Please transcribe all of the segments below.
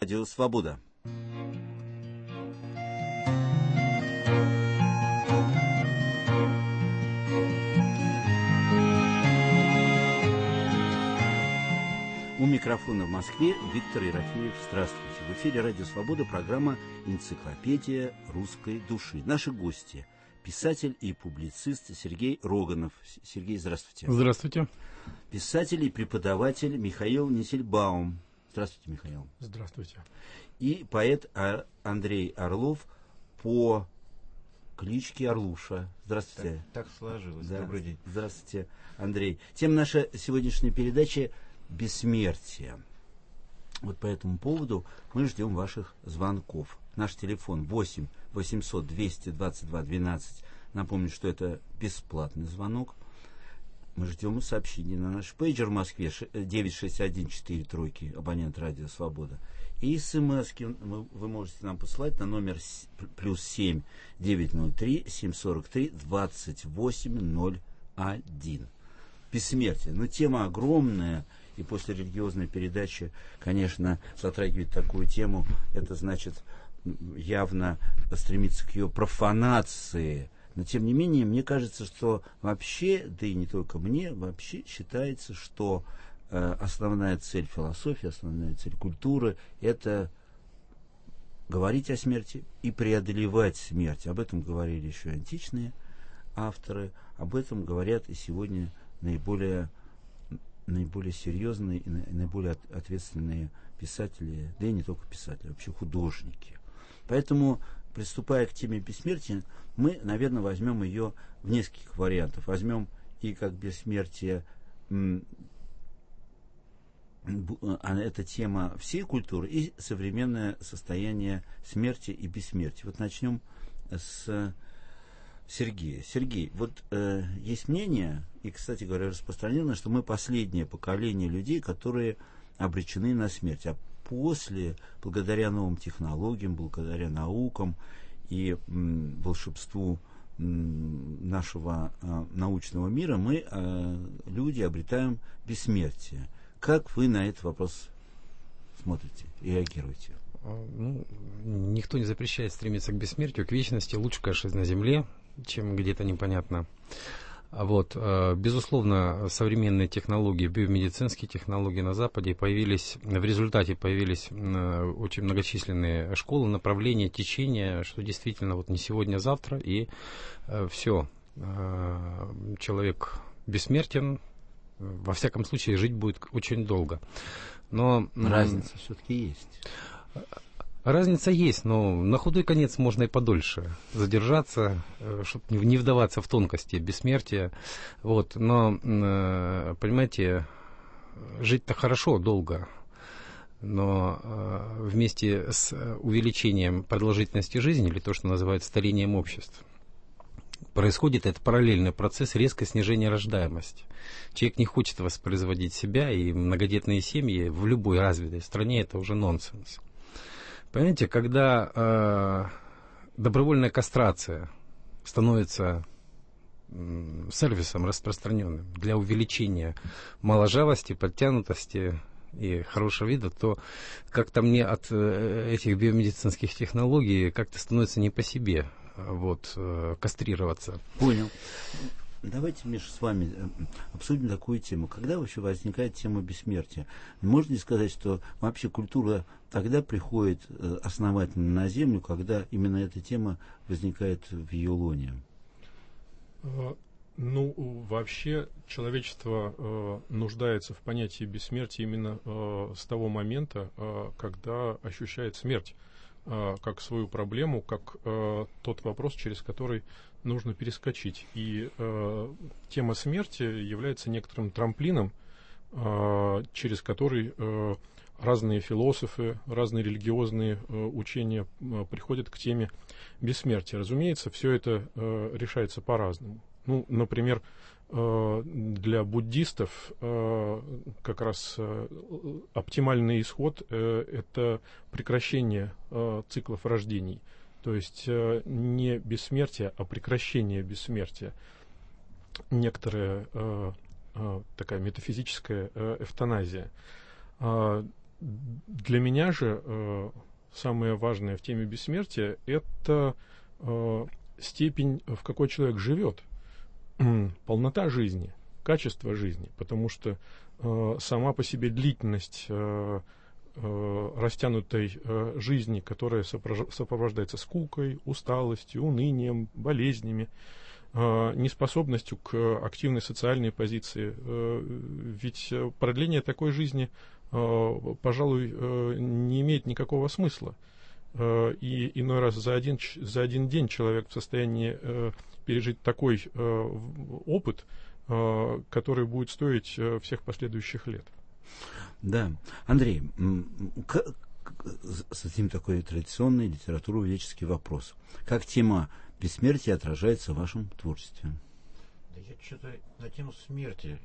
Радио Свобода. У микрофона в Москве Виктор Ерофеев. Здравствуйте. В эфире Радио Свобода, программа «Энциклопедия русской души». Наши гости – писатель и публицист Сергей Роганов. Сергей, здравствуйте. Здравствуйте. Писатель и преподаватель Михаил Нисельбаум. Здравствуйте, Михаил. Здравствуйте. И поэт Андрей Орлов по кличке Орлуша. Здравствуйте. Так сложилось. Да. Добрый день. Здравствуйте, Андрей. Тема нашей сегодняшней передачи – бессмертие. Вот по этому поводу мы ждем ваших звонков. Наш телефон 8 800 222 12. Напомню, что это бесплатный звонок. Мы ждем сообщений на наш пейджер в Москве 96143, абонент Радио Свобода. И смс-ки вы можете нам посылать на номер +7 903 743 2801. Бессмертие. Но тема огромная, и после религиозной передачи, конечно, затрагивать такую тему, это значит явно стремиться к ее профанации. Но, тем не менее, мне кажется, что вообще, да и не только мне, вообще считается, что основная цель философии, основная цель культуры – это говорить о смерти и преодолевать смерть. Об этом говорили еще античные авторы, об этом говорят и сегодня наиболее серьезные и наиболее ответственные писатели, да и не только писатели, вообще художники. Поэтому, приступая к теме бессмертия, мы, наверное, возьмем ее в нескольких вариантах. Возьмем и как бессмертие, это тема всей культуры, и современное состояние смерти и бессмертия. Вот начнем с Сергея. Сергей, вот есть мнение, и, кстати говоря, распространено, что мы последнее поколение людей, которые обречены на смерть. А после, благодаря новым технологиям, благодаря наукам и волшебству нашего научного мира, мы, люди, обретаем бессмертие. Как вы на этот вопрос смотрите и реагируете? Ну, никто не запрещает стремиться к бессмертию, к вечности. Лучше, конечно, на земле, чем где-то непонятно. Вот. Безусловно, современные технологии, биомедицинские технологии на Западе в результате появились очень многочисленные школы, направления, течения, что действительно вот не сегодня, а завтра, и все. Человек бессмертен, во всяком случае, жить будет очень долго. Но разница все-таки есть. Разница есть, но на худой конец можно и подольше задержаться, чтобы не вдаваться в тонкости бессмертия. Вот. Но, понимаете, жить-то хорошо, долго. Но вместе с увеличением продолжительности жизни, или то, что называют старением обществ, происходит этот параллельный процесс резкого снижения рождаемости. Человек не хочет воспроизводить себя, и многодетные семьи в любой развитой стране – это уже нонсенс. Понимаете, когда добровольная кастрация становится сервисом распространенным для увеличения моложавости, подтянутости и хорошего вида, то как-то мне от этих биомедицинских технологий как-то становится не по себе кастрироваться. Понял. Давайте, Миша, с вами обсудим такую тему. Когда вообще возникает тема бессмертия? Можно ли сказать, что вообще культура тогда приходит основательно на Землю, когда именно эта тема возникает в ее лоне? Ну, вообще человечество нуждается в понятии бессмертия именно с того момента, когда ощущает смерть как свою проблему, как тот вопрос, через который нужно перескочить. И тема смерти является некоторым трамплином, через который разные философы, разные религиозные учения приходят к теме бессмертия. Разумеется, все это решается по-разному. Ну, например, для буддистов как раз оптимальный исход – это прекращение циклов рождений. То есть не бессмертие, а прекращение бессмертия. Некоторая такая метафизическая эвтаназия. Для меня же самое важное в теме бессмертия — это степень, в какой человек живет, полнота жизни, качество жизни, потому что сама по себе длительность растянутой жизни, которая сопровождается скукой, усталостью, унынием, болезнями, неспособностью к активной социальной позиции. Ведь продление такой жизни, пожалуй, не имеет никакого смысла. И иной раз за один день человек в состоянии пережить такой опыт, который будет стоить всех последующих лет. Да. Андрей, затем такой традиционный литературоведческий вопрос. Как тема бессмертия отражается в вашем творчестве? Да я что-то на тему смерти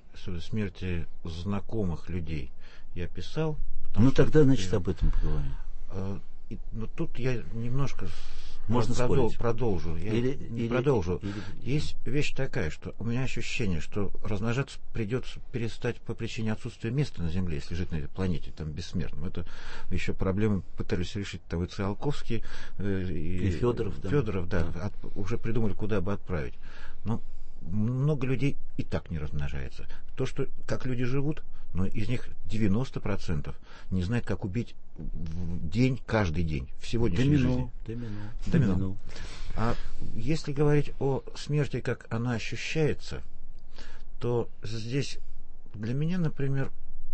знакомых людей я писал. Ну тогда, значит, об этом поговорим. Но тут я немножко продолжу. Есть вещь такая, что у меня ощущение, что размножаться придется перестать по причине отсутствия места на Земле, если жить на этой планете, там, бессмертным. Это еще проблемы пытались решить там и Циолковский, и Федоров, да. Уже придумали, куда бы отправить. Но много людей и так не размножается. То, что как люди живут, но из них 90% не знает, как убить в день, каждый день, в сегодняшней жизни. Домино. А если говорить о смерти, как она ощущается, то здесь для меня, например,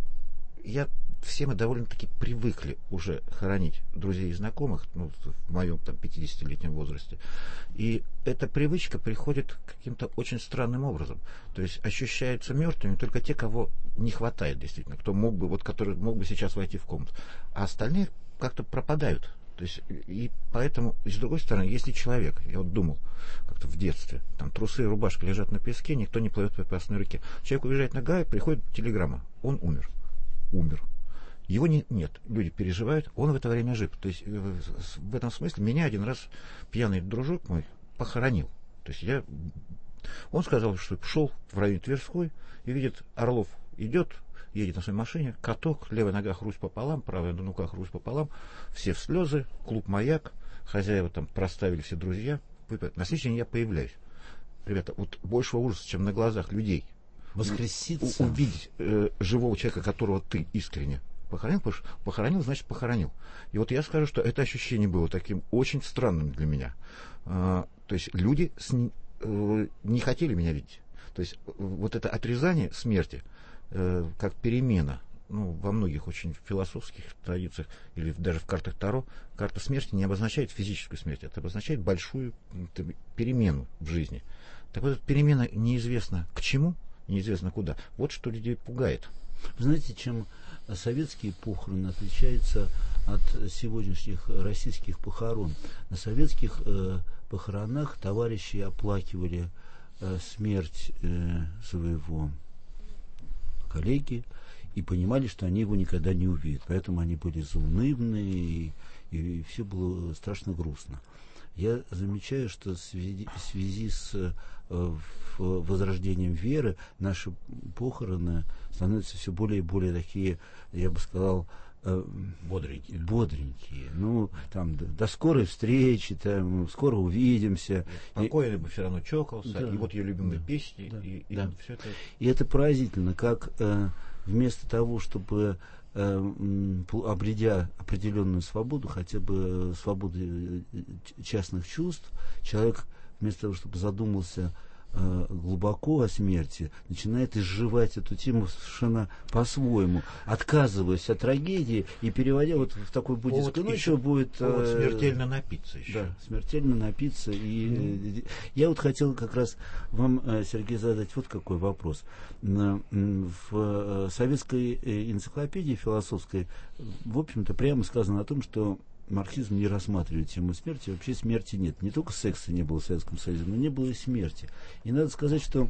все мы довольно-таки привыкли уже хоронить друзей и знакомых, в моем там 50-летнем возрасте. И эта привычка приходит каким-то очень странным образом. То есть ощущаются мертвыми только те, кого не хватает действительно, который мог бы сейчас войти в комнату. А остальные как-то пропадают. То есть, и поэтому, и с другой стороны, если человек, я вот думал как-то в детстве, там трусы и рубашка лежат на песке, никто не плывет по опасной реке. Человек уезжает на Гавайи, приходит телеграмма, он умер. Его нет, люди переживают, он в это время жив. То есть в этом смысле меня один раз пьяный дружок мой похоронил. То есть он сказал, что шел в районе Тверской и видит, Орлов идет, едет на своей машине, каток, левая нога хрусть пополам, правая нога хрусть пополам, все в слезы, клуб «Маяк», хозяева там проставили, все друзья. На следующий день я появляюсь. Ребята, вот большего ужаса, чем на глазах людей. Воскреситься. Увидеть живого человека, которого ты искренне похоронил, значит похоронил. И вот я скажу, что это ощущение было таким очень странным для меня. То есть люди не хотели меня видеть. То есть вот это отрезание смерти, как перемена, во многих очень философских традициях, или даже в картах Таро, карта смерти не обозначает физическую смерть, это обозначает большую перемену в жизни. Так вот, эта перемена неизвестно к чему, неизвестно куда. Вот что людей пугает. Вы знаете, чем советские похороны отличаются от сегодняшних российских похорон? На советских похоронах товарищи оплакивали смерть своего коллеги и понимали, что они его никогда не увидят. Поэтому они были заунывны, и все было страшно грустно. Я замечаю, что в связи с возрождением веры наши похороны становятся все более и более такие, я бы сказал, бодренькие. Там до скорой встречи, там скоро увидимся. Покойный бы все равно чокался, да, и вот ее любимые песни, да. Все это. И это поразительно, как вместо того, чтобы обретя определенную свободу, хотя бы свободу частных чувств, человек вместо того, чтобы задумался глубоко о смерти, начинает изживать эту тему совершенно по-своему, отказываясь от трагедии и переводя вот в такой буддийский, еще будет смертельно напиться еще. Да, смертельно напиться. И я вот хотел как раз вам, Сергей, задать вот какой вопрос. В советской энциклопедии философской, в общем-то, прямо сказано о том, что марксизм не рассматривает тему смерти, вообще смерти нет. Не только секса не было в Советском Союзе, но не было и смерти. И надо сказать, что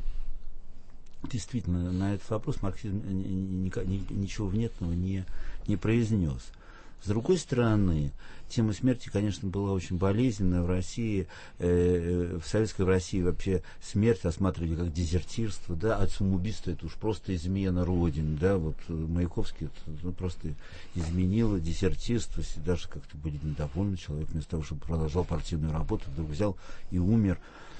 действительно на этот вопрос марксизм ничего внятного не произнес. С другой стороны, тема смерти, конечно, была очень болезненная в России. В советской России вообще смерть рассматривали как дезертирство, да, от самоубийства это уж просто измена Родине, да, вот Маяковский это просто изменил дезертирство, даже как-то были недовольны человек, вместо того, чтобы продолжал партийную работу, вдруг взял и умер.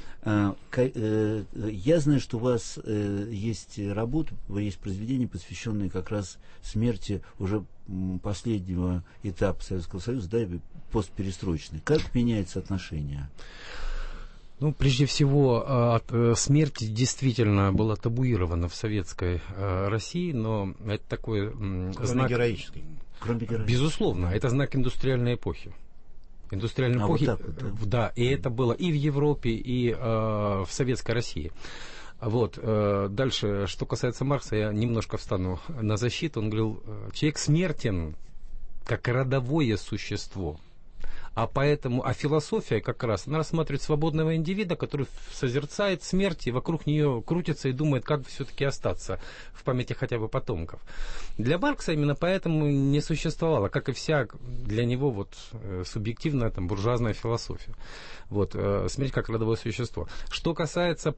Я знаю, что у вас есть работа, есть произведения, посвященные как раз смерти уже последнего этапа Советского Союза, да, постперестроечный. Как меняется отношение? Ну, прежде всего, смерть действительно была табуирована в советской России, но это такой знак... Героический. Кроме героической. Безусловно, это знак индустриальной эпохи. Индустриальной эпохи, вот так вот, да, и это было и в Европе, и в Советской России. Вот. Дальше, что касается Маркса, я немножко встану на защиту. Он говорил, человек смертен как родовое существо. А философия как раз, она рассматривает свободного индивида, который созерцает смерть и вокруг нее крутится и думает, как все-таки остаться в памяти хотя бы потомков. Для Маркса именно поэтому не существовало, как и вся для него вот, субъективная там, буржуазная философия. Вот, смерть как родовое существо. Что касается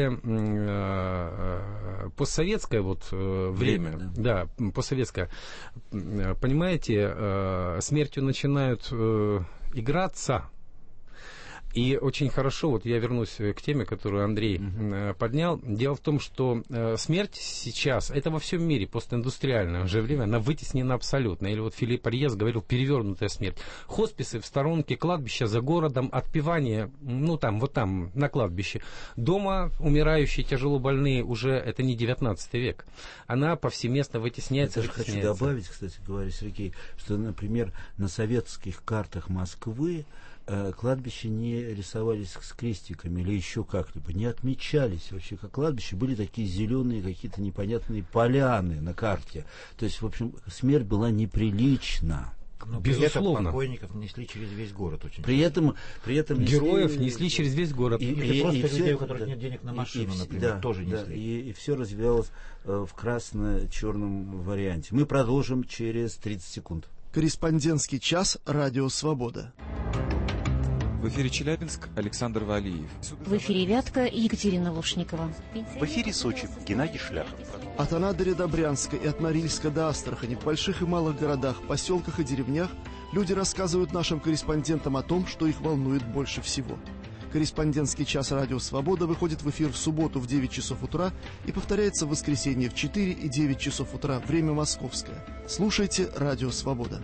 постсоветское вот, время, да, постсоветское, понимаете, смертью начинают играться. И очень хорошо, вот я вернусь к теме, которую Андрей поднял. Дело в том, что смерть сейчас, это во всем мире, постиндустриальное уже время, она вытеснена абсолютно. Или вот Филипп Арьес говорил, перевернутая смерть. Хосписы в сторонке, кладбища за городом, отпевание, ну там, вот там, на кладбище. Дома умирающие, тяжело больные, уже это не 19 век. Она повсеместно вытесняется. Я даже хочу добавить, кстати говоря, Сергей, что, например, на советских картах Москвы кладбища не рисовались с крестиками или еще как-либо, не отмечались вообще как кладбища, были такие зеленые какие-то непонятные поляны на карте. То есть, в общем, смерть была неприлична. Но безусловно. При этом покойников несли через весь город. Очень при этом героев несли через весь город. И просто людей, у которых нет денег на машину, например, тоже несли. Да, и все развивалось в красно-черном варианте. Мы продолжим через 30 секунд. Корреспондентский час «Радио Свобода». В эфире Челябинск, Александр Валиев. В эфире Вятка, Екатерина Лушникова. В эфире Сочи, Геннадий Шляхов. От Анадыря до Брянска и от Норильска до Астрахани, в больших и малых городах, поселках и деревнях люди рассказывают нашим корреспондентам о том, что их волнует больше всего. Корреспондентский час «Радио Свобода» выходит в эфир в субботу в 9 часов утра и повторяется в воскресенье в 4 и 9 часов утра, время московское. Слушайте «Радио Свобода».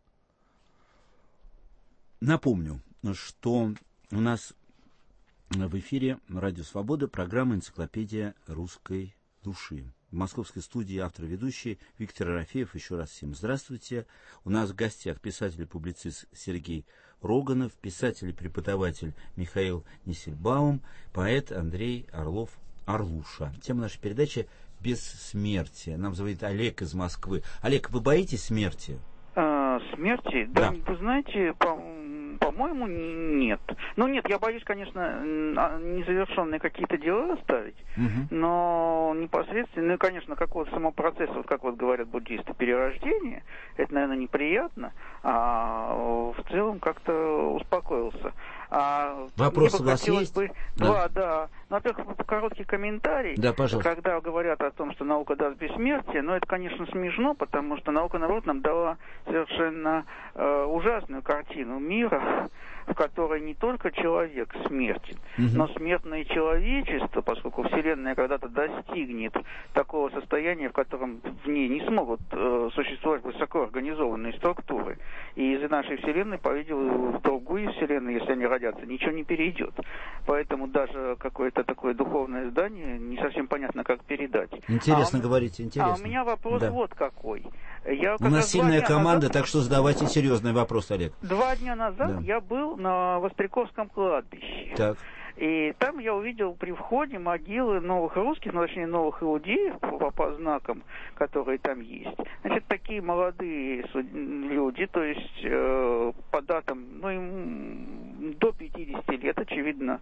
Напомню, что у нас в эфире «Радио Свобода» программа «Энциклопедия русской души». В московской студии автор-ведущий Виктор Арафеев. Еще раз всем здравствуйте. У нас в гостях писатель и публицист Сергей Роганов, писатель и преподаватель Михаил Нисельбаум, поэт Андрей Орлов-Орлуша. Тема нашей передачи «Бессмертие». Нам звонит Олег из Москвы. Олег, вы боитесь смерти? Смерти? Да. Вы знаете, по-моему, нет. Ну, нет, я боюсь, конечно, незавершенные какие-то дела оставить, но непосредственно, ну, конечно, какого-то самого процесса, вот как вот говорят буддисты, перерождения, это, наверное, неприятно, а в целом как-то успокоился. Вопрос у вас есть? Да. Во-первых, короткий комментарий. Да, пожалуйста. Когда говорят о том, что наука даст бессмертие, но это, конечно, смешно, потому что наука, наоборот, нам дала совершенно ужасную картину мира, в которой не только человек смертен, но смертное человечество, поскольку Вселенная когда-то достигнет такого состояния, в котором в ней не смогут существовать высокоорганизованные структуры. И из нашей Вселенной, по-видимому, в другую Вселенную, если они родятся, ничего не перейдет. Поэтому даже какое-то такое духовное здание не совсем понятно, как передать. Интересно говорите, интересно. А у меня вопрос вот какой. У нас сильная команда, так что задавайте серьезный вопрос, Олег. 2 дня назад я был на Востряковском кладбище. Так. И там я увидел при входе могилы новых русских, ну, точнее, новых иудеев по знакам, которые там есть. Значит, такие молодые люди, то есть по датам, ну, им до 50 лет, очевидно,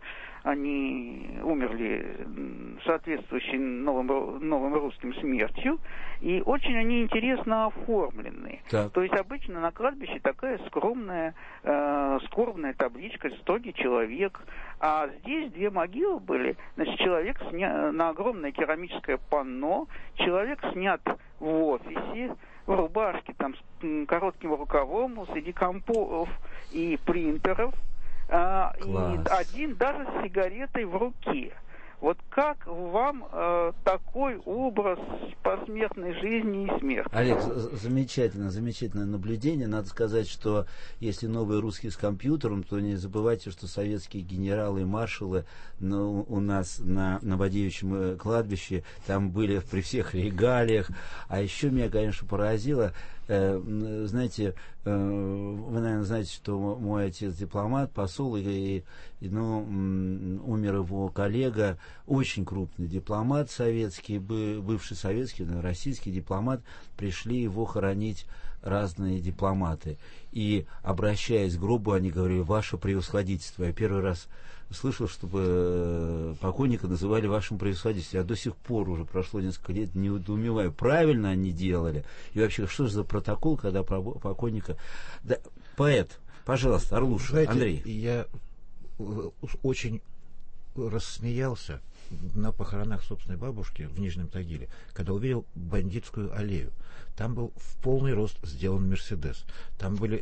они умерли соответствующей новым русским смертью. И очень они интересно оформлены. Так. То есть обычно на кладбище такая скромная табличка «Строгий человек». А здесь 2 могилы были. Значит, человек на огромное керамическое панно, человек снят в офисе, в рубашке там, с коротким рукавом, среди компов и принтеров, и один даже с сигаретой в руке. Вот как вам такой образ посмертной жизни и смерти? Олег, замечательное наблюдение. Надо сказать, что если новые русские с компьютером, то не забывайте, что советские генералы и маршалы у нас на Новодевичьем кладбище там были при всех регалиях. А еще меня, конечно, поразило, знаете, вы, наверное, знаете, что мой отец дипломат, посол, и умер его коллега, очень крупный дипломат советский, бывший советский, российский дипломат, пришли его хоронить разные дипломаты. И, обращаясь к гробу, они говорили: «Ваше превосходительство». Я первый раз слышал, чтобы покойника называли вашим превосходительством. Я до сих пор, уже прошло несколько лет, не недоумеваю, правильно они делали. И вообще, что же за протокол, когда покойника... Да, поэт, пожалуйста, Орлуша, знаете, Андрей. Я очень рассмеялся на похоронах собственной бабушки в Нижнем Тагиле, когда увидел Бандитскую аллею. Там был в полный рост сделан Мерседес. Там были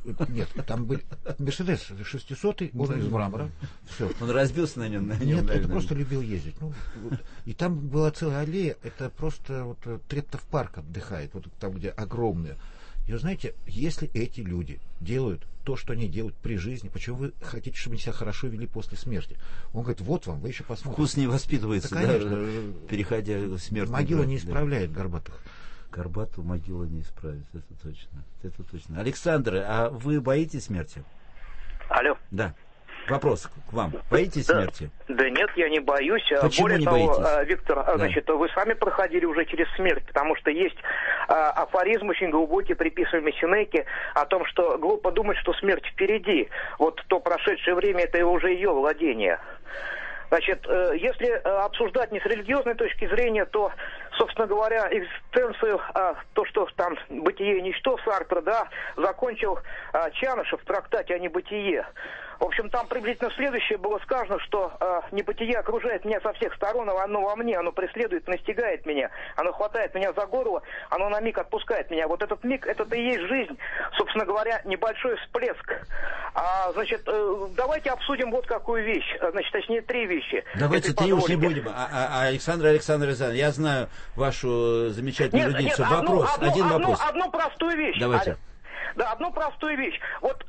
Мерседес 600-й, он из мрамора. Все. Он разбился на нем? Нет, это просто любил ездить. И там была целая аллея, это просто Треттов парк отдыхает, вот там, где огромные. И вы знаете, если эти люди делают то, что они делают при жизни, почему вы хотите, чтобы они себя хорошо вели после смерти? Он говорит: вот вам, вы еще посмотрите. Вкус не воспитывается, да, конечно, переходя в смерть. Могила не исправляет горбатых. Горбатую могила не исправит, это точно. Александр, а вы боитесь смерти? Алло. Да. Вопрос к вам. Боитесь смерти? Да нет, я не боюсь. Почему Более не того, боитесь? Виктор, да. Значит, вы сами проходили уже через смерть, потому что есть афоризм очень глубокий, приписываемый Сенеке, о том, что глупо думать, что смерть впереди. Вот то прошедшее время, это уже ее владение. Значит, если обсуждать не с религиозной точки зрения, то, собственно говоря, экзистенцию, то, что там «Бытие и ничто» Сартра, да, закончил Чанышев в трактате о небытие. В общем, там приблизительно следующее было сказано, что небытие окружает меня со всех сторон, оно во мне, оно преследует, настигает меня, оно хватает меня за горло, оно на миг отпускает меня. Вот этот миг, это и есть жизнь, собственно говоря, небольшой всплеск. Значит, давайте обсудим вот какую вещь, значит, точнее, 3 вещи. Давайте 3 уж не будем. Александр Александрович, я знаю вашу замечательную эрудицию. Один вопрос. Одну простую вещь. Давайте. Да, одну простую вещь. Вот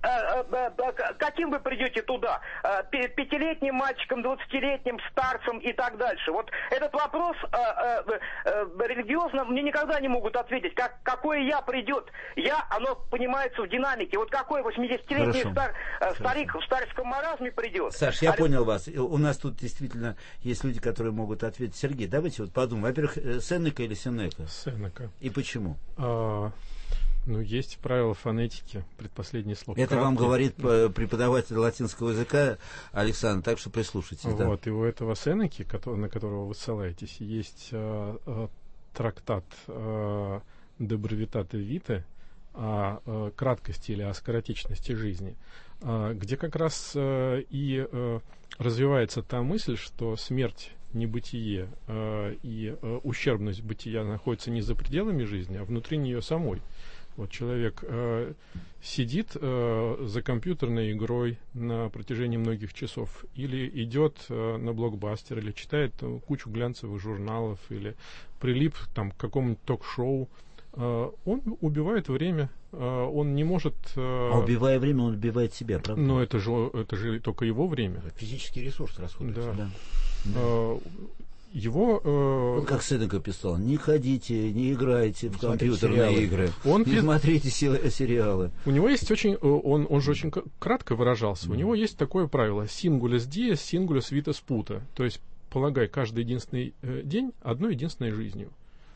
каким вы придете туда? 5-летним мальчиком, 20-летним старцем и так дальше. Вот этот вопрос религиозно мне никогда не могут ответить. Какое «я» придет? «Я», оно понимается в динамике. Вот какой 80-летний старик в старческом маразме придет? Саш, я понял вас. У нас тут действительно есть люди, которые могут ответить. Сергей, давайте вот подумаем. Во-первых, Сенека или Сенека? Сенека. И почему? Есть правила фонетики, предпоследний слог. Это краткий. Вам говорит преподаватель латинского языка Александр, так что прислушайтесь. Вот, да. И у этого Сенеки, на которого вы ссылаетесь, есть трактат «De brevitate vitae», о краткости или о скоротечности жизни, где как раз и развивается та мысль, что смерть, небытие и ущербность бытия находятся не за пределами жизни, а внутри нее самой. Вот человек сидит за компьютерной игрой на протяжении многих часов, или идет на блокбастер, или читает кучу глянцевых журналов, или прилип там, к какому-нибудь ток-шоу. Он убивает время, он не может... убивая время, он убивает себя, правда? Но это же только его время. Физический ресурс расходуется. Да. Его... как Сенека писал: не ходите, не играйте в компьютерные игры, не смотрите сериалы. У него есть очень... Он же очень кратко выражался. У него есть такое правило: singulus dies, singulus vitas puta. То есть полагай каждый единственный день одной единственной жизнью.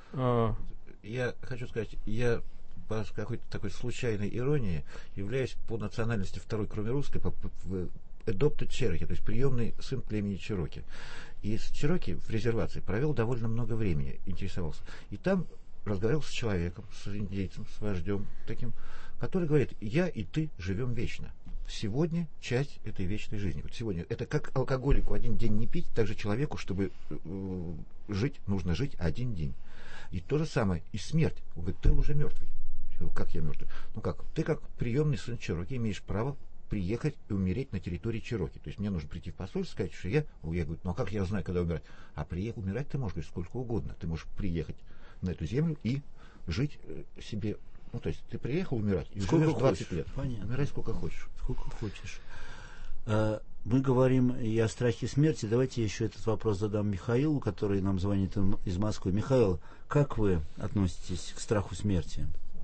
Я хочу сказать, я по какой-то такой случайной иронии являюсь по национальности второй, кроме русской, adopted Cherokee, то есть приемный сын племени Чероки. И с Чероки в резервации провел довольно много времени, интересовался. И там разговаривал с человеком, с индейцем, с вождем таким, который говорит: я и ты живем вечно. Сегодня часть этой вечной жизни. Вот сегодня это как алкоголику один день не пить, так же человеку, чтобы жить, нужно жить один день. И то же самое, и смерть. Он говорит: ты уже мертвый. Как я мертвый? Ну как? Ты как приемный сын Чероки имеешь право приехать и умереть на территории Чероки. То есть мне нужно прийти в посольство, сказать, что я говорю: ну а как я знаю, когда умирать? А умирать ты можешь, говорит, сколько угодно. Ты можешь приехать на эту землю и жить себе. Ну, то есть ты приехал умирать и живешь 20 лет. Понятно. Умирай сколько хочешь. Сколько хочешь. Мы говорим и о страхе смерти. Давайте еще этот вопрос задам Михаилу, который нам звонит из Москвы. Михаил, как вы относитесь к страху смерти?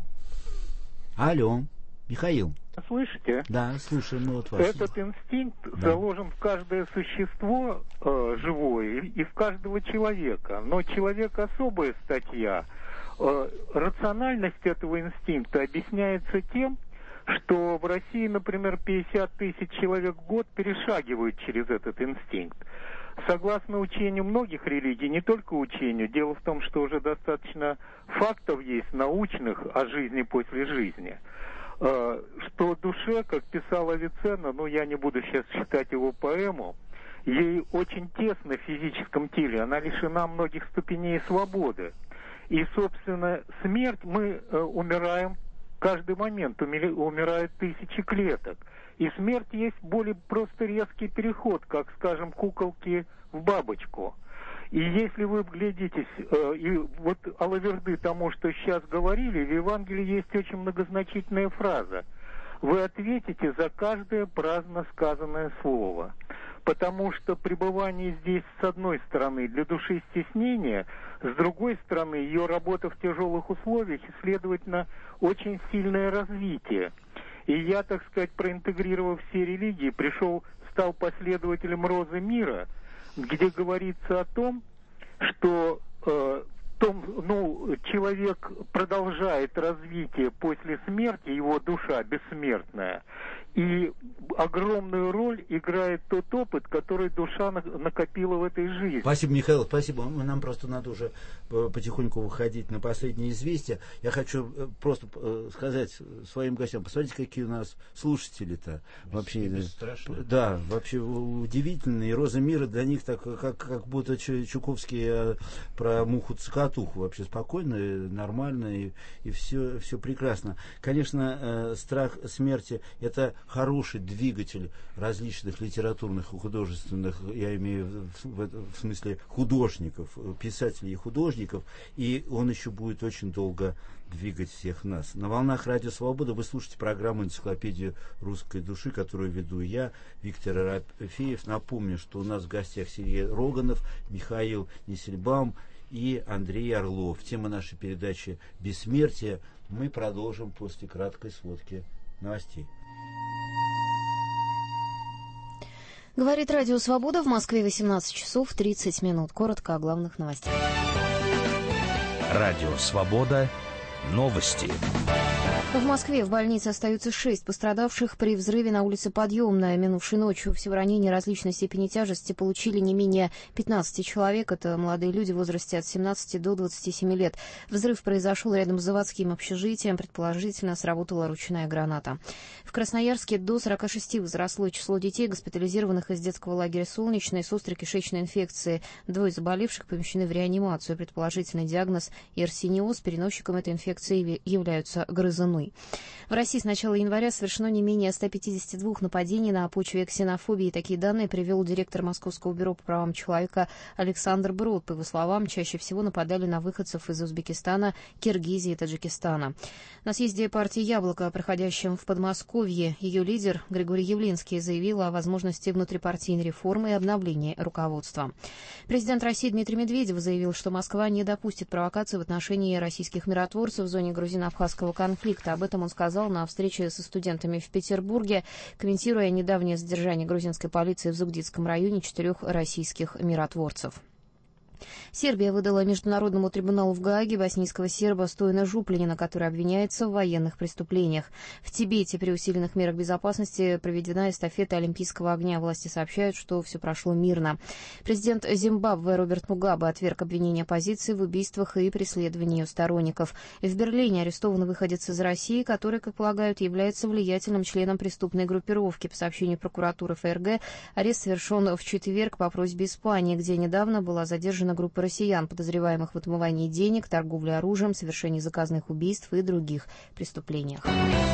Алло, Михаил. Слышите? Да, слушаем мы вас. Этот инстинкт заложен в каждое существо живое и в каждого человека. Но человек особая статья. Рациональность этого инстинкта объясняется тем, что в России, например, 50 тысяч человек в год перешагивают через этот инстинкт. Согласно учению многих религий, не только учению, дело в том, что уже достаточно фактов есть научных о жизни после жизни, что душе, как писал Авиценна, я не буду сейчас читать его поэму, ей очень тесно в физическом теле, она лишена многих ступеней свободы. И, собственно, смерть, мы умираем каждый момент, умирают тысячи клеток. И смерть есть более просто резкий переход, как, скажем, куколки в бабочку. И если вы вглядитесь, и вот алаверды тому, что сейчас говорили, в Евангелии есть очень многозначительная фраза. Вы ответите за каждое праздно сказанное слово. Потому что пребывание здесь, с одной стороны, для души стеснение, с другой стороны, ее работа в тяжелых условиях и, следовательно, очень сильное развитие. И я, так сказать, проинтегрировав все религии, стал последователем розы мира, где говорится о том, что человек продолжает развитие после смерти, его душа бессмертная, и огромную роль играет тот опыт, который душа накопила в этой жизни. Спасибо, Михаил, спасибо. Нам просто надо уже потихоньку выходить на последнее известие. Я хочу просто сказать своим гостям: посмотрите, какие у нас слушатели-то. Вообще, да, вообще удивительные. И «Роза мира» для них так, как будто Чуковский про муху-цокотуху. Вообще спокойно, нормально, и все прекрасно. Конечно, страх смерти — это хороший двигатель различных литературных и художественных, я имею в смысле художников, писателей и художников, и он еще будет очень долго двигать всех нас. На волнах Радио Свобода вы слушаете программу «Энциклопедию русской души», которую веду я, Виктор Арафеев. Напомню, что у нас в гостях Сергей Роганов, Михаил Несельбаум и Андрей Орлов. Тема нашей передачи «Бессмертие». Мы продолжим после краткой сводки новостей. Говорит Радио Свобода, в Москве 18 часов 30 минут. Коротко о главных новостях. Радио Свобода. Новости. В Москве в больнице остаются 6 пострадавших при взрыве на улице Подъемная минувшей ночью. Всего ранений различной степени тяжести получили не менее 15 человек. Это молодые люди в возрасте от 17 до 27 лет. Взрыв произошел рядом с заводским общежитием. Предположительно, сработала ручная граната. В Красноярске до 46 возросло число детей, госпитализированных из детского лагеря «Солнечный» с острой кишечной инфекцией. 2 заболевших помещены в реанимацию. Предположительный диагноз – ерсиниоз. Переносчиком этой инфекции являются грызуны. В России с начала января совершено не менее 152 нападений на почве ксенофобии. Такие данные привел директор Московского бюро по правам человека Александр Брод. По его словам, чаще всего нападали на выходцев из Узбекистана, Киргизии и Таджикистана. На съезде партии «Яблоко», проходящем в Подмосковье, ее лидер Григорий Явлинский заявил о возможности внутрипартийной реформы и обновления руководства. Президент России Дмитрий Медведев заявил, что Москва не допустит провокаций в отношении российских миротворцев в зоне грузино-абхазского конфликта. Об этом он сказал на встрече со студентами в Петербурге, комментируя недавнее задержание грузинской полиции в Зугдитском районе 4 российских миротворцев. Сербия выдала Международному трибуналу в Гааге боснийского серба Стояна Жупленина, который обвиняется в военных преступлениях. В Тибете при усиленных мерах безопасности проведена эстафета Олимпийского огня. Власти сообщают, что все прошло мирно. Президент Зимбабве Роберт Мугабе отверг обвинения оппозиции в убийствах и преследовании ее сторонников. В Берлине арестован выходец из России, который, как полагают, является влиятельным членом преступной группировки. По сообщению прокуратуры ФРГ, арест совершен в четверг по просьбе Испании, где недавно была задержана группа россиян, подозреваемых в отмывании денег, торговле оружием, совершении заказных убийств и других преступлениях.